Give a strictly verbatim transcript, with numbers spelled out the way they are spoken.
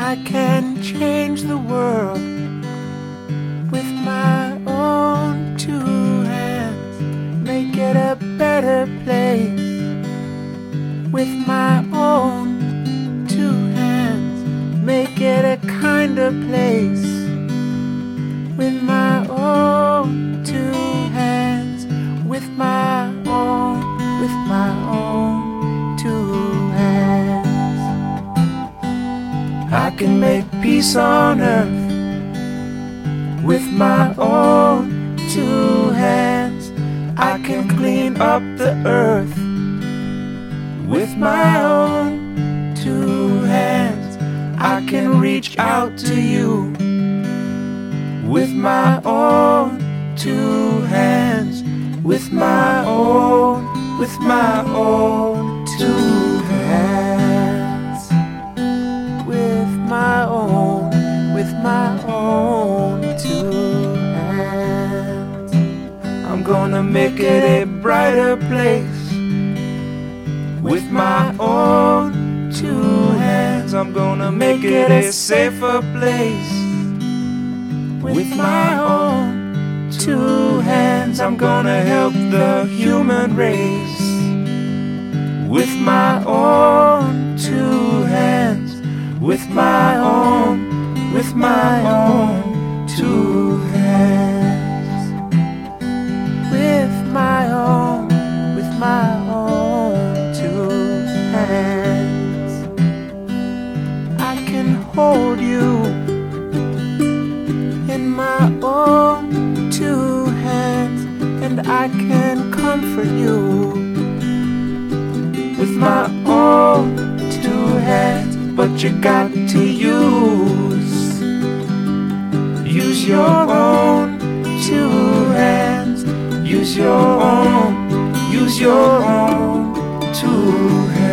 I can change the world with my own two hands, make it a better place with my own two hands, make it a kinder place with my own two hands, with my own, with my own two hands. I can make peace on earth with my own two hands. I can clean up the earth with my own two hands. I can reach out to you with my own two hands, with my own, with my own two hands, with my own, with my own two hands. I'm gonna make it a brighter place with my own two hands. I'm gonna make it a safer place with my own two hands. I'm gonna help the human race with my own two hands, with my own, with my own two hands, with my own, with my own two hands. I can hold you in my own two hands, and I can comfort you with my own two hands. But you got to use, use your own two hands, use your own, use your own two hands.